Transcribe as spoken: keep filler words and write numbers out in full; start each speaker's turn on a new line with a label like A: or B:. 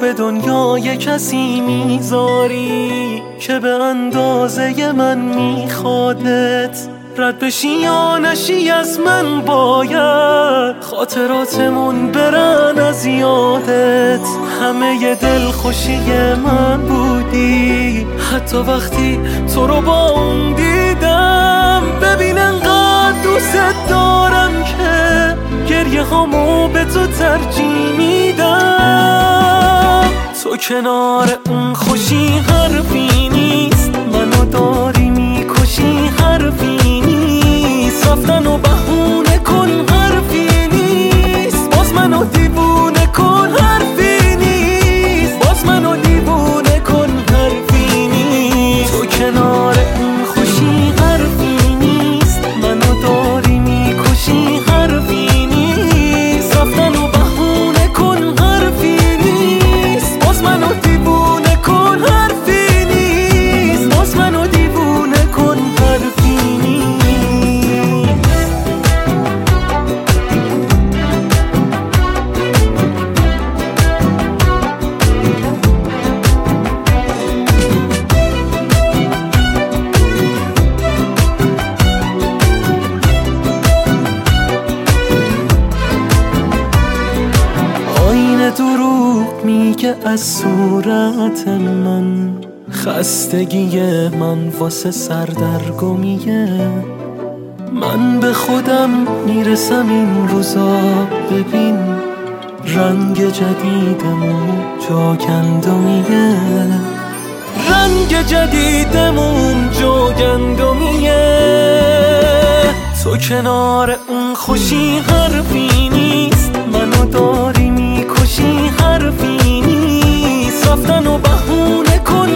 A: به دنیای کسی میذاری که به اندازه من میخوادت، رد بشی یا نشی از من باید خاطراتمون برن از یادت. همه ی دل خوشی من بودی، حتی وقتی تو رو با اون دیدم. ببین انقدر دوست دارم که گریه هامو به تو ترجیح میدم. تو کنار اون خوشی حرفی نیست، منو داری میکشی حرفی نیست. رفتن و بهونه کن حرفی نیست، باز منو دیوونه کن حرفی نیست، باز منو دیوونه کن حرفی نیست. تو کنار اون خوشی حرفی نیست، منو داری میکشی حرفی نیست. رفتن و بهونه کن حرفی نیست، باز منو دیوونه کن حرفی نیست، باز منو دیوونه کن حرفی نیست. آینه دروغ میگه از صورت من، خستگی من واسه سردرگمیه. من به خودم میرسم این روزا، ببین رنگ جدیدمون جاگندمیه، رنگ جدیدمون جاگندمیه. تو کنار اون خوشی حرفی نیست، منو داری میکشی حرفی نیست. رفتن و بهونه کن